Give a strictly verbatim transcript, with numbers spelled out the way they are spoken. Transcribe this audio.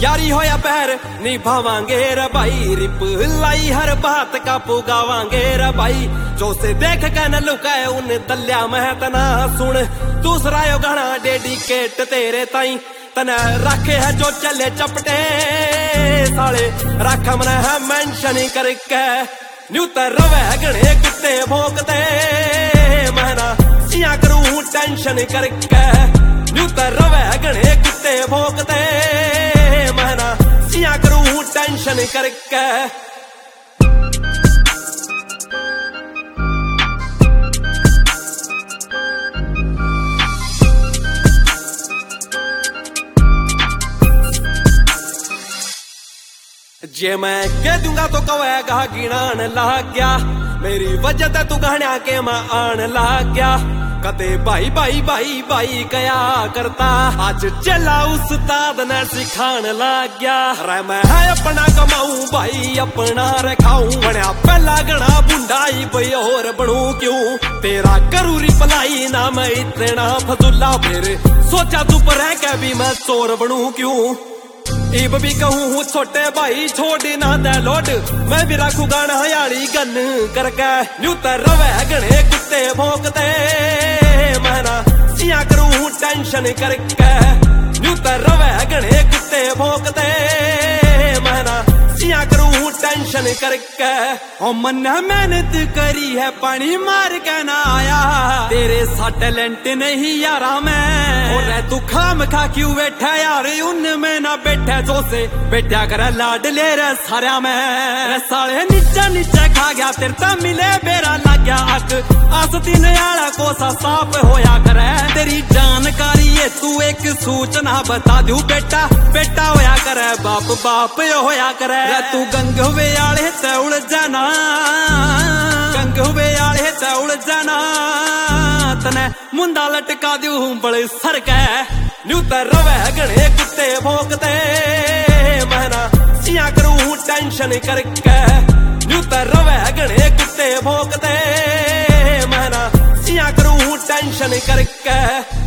यारी हो या पैर निभावांगे रे भाई, रिप लाई हर बात का पुगावांगे रे भाई। जो से देख के न लुकाए उन दलिया महतना सुन, दूसरा यो गाना डेडिकेट तेरे ताई। तना रखे है जो चले चपटे साले, रख मन है मेंशन करके। न्यू तर रवे गणे कुत्ते भोंकते, महना सिया करूं टेंशन करके। न्यू तर रवे गणे कुत्ते भोंकते, महना सिया करूं टेंशन करके। जे मैं कह दूंगा तो कहेगा गिनान लग गया, मेरी वजह ते तू गहना के मैं आन लग गया। कदे भाई भाई भाई भाई कया करता, आज चला उस्ताद ने सिखान लग गया। रे मैं है अपना कमाऊं भाई अपना रखाऊं, बनया पहला गणा बुंडाई भाई और बनू क्यों। तेरा करूँ रिप्लाई ना मैं इतना फजुल्ला, फिर सोचा तू पर है क्या भी मैं चोर बनू क्यों। इब भी कहूँ हूँ छोटे भाई छोड़ ना दे लोड, मैं भी रखू गाना यारी गन करके। न्यू तर रवे गणे कुत्ते भोंकते, महना सिया करूँ टेंशन करके। न्यू तर रवे गणे कुत्ते भोंकते, महना सिया करूँ टेंशन करके। ओ मन मेहनत करी है पानी मार के ना आया, तेरे सा टैलेंट नहीं यारा मैं। और तू खाम खा क्यों बैठा यार उनमें ना बैठा, जो से बैठा कर लाड ले रे सारा मैं। साले नीचा नीचे खा गया तेरे ता मिले बेरा लग गया अक, आस्तीन आला को सा साफ होया करे। तेरी जानकारी है तू एक सूचना बता दूं बेटा, बेटा होया करे बाप बाप होया करे। तू गंग हुए आले ते उड़ जाना, गंग हुए आले ते उड़ जाना, तने मुंडा लटका दूं बड़े सर के। न्यू तर रवे गणे कुत्ते भोंकते, महना सिया करूं टेंशन करके। न्यू तर रवे गणे कुत्ते भोंकते, महना सिया करूं टेंशन करके।